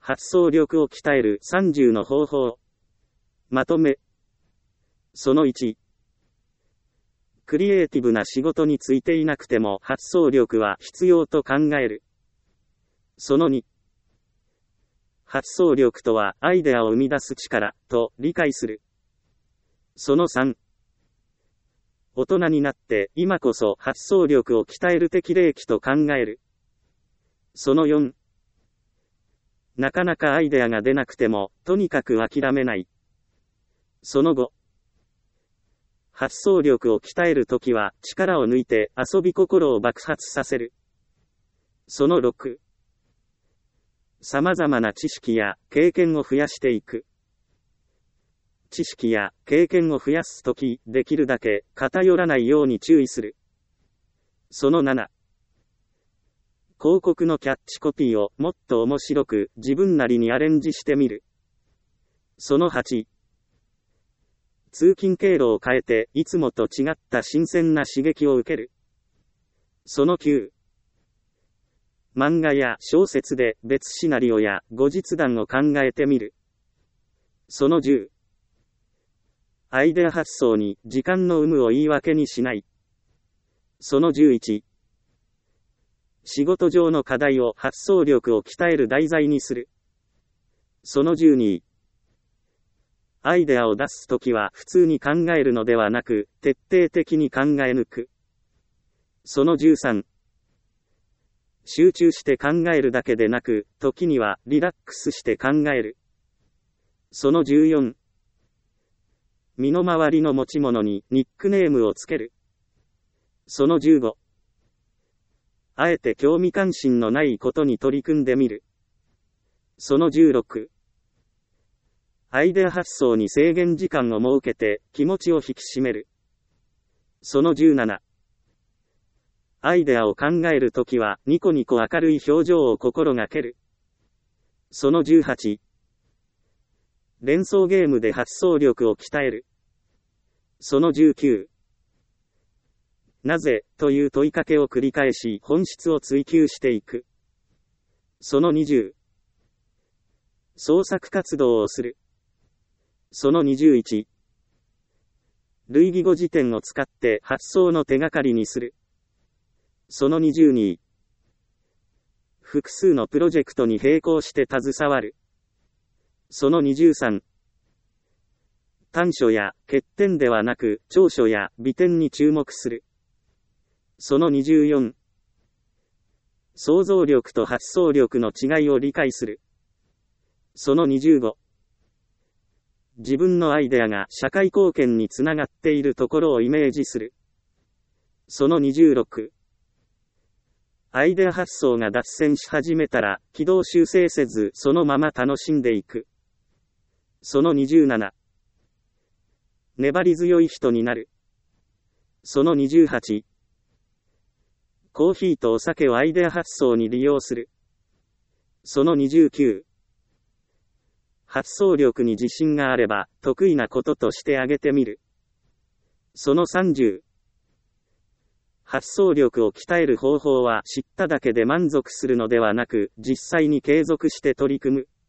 発想力を鍛える30の方法。まとめ。その1。クリエイティブな仕事についていなくても発想力は必要と考える。その2。発想力とはアイデアを生み出す力と理解する。その3。大人になって今こそ発想力を鍛える適齢期と考える。その4。なかなかアイデアが出なくても、とにかく諦めない。その5。発想力を鍛えるときは力を抜いて遊び心を爆発させる。その6。様々な知識や経験を増やしていく。知識や経験を増やすとき、できるだけ偏らないように注意する。その7。広告のキャッチコピーをもっと面白く自分なりにアレンジしてみる。その8。通勤経路を変えていつもと違った新鮮な刺激を受ける。その9。漫画や小説で別シナリオや後日談を考えてみる。その10。アイデア発想に時間の有無を言い訳にしない。その11。仕事上の課題を発想力を鍛える題材にする。その12。アイデアを出すときは普通に考えるのではなく、徹底的に考え抜く。その13。集中して考えるだけでなく、時にはリラックスして考える。その14。身の回りの持ち物にニックネームをつける。その15。あえて興味関心のないことに取り組んでみる。その16。アイデア発想に制限時間を設けて気持ちを引き締める。その17。アイデアを考えるときはニコニコ明るい表情を心がける。その18。連想ゲームで発想力を鍛える。その19。なぜという問いかけを繰り返し本質を追求していく。その20。創作活動をする。その21。類義語辞典を使って発想の手がかりにする。その22。複数のプロジェクトに並行して携わる。その23。短所や欠点ではなく長所や美点に注目する。その24。想像力と発想力の違いを理解する。その25。自分のアイデアが社会貢献につながっているところをイメージする。その26。アイデア発想が脱線し始めたら軌道修正せずそのまま楽しんでいく。その27。粘り強い人になる。その28。コーヒーとお酒をアイデア発想に利用する。その29。発想力に自信があれば得意なこととしてあげてみる。その30。発想力を鍛える方法は知っただけで満足するのではなく実際に継続して取り組む。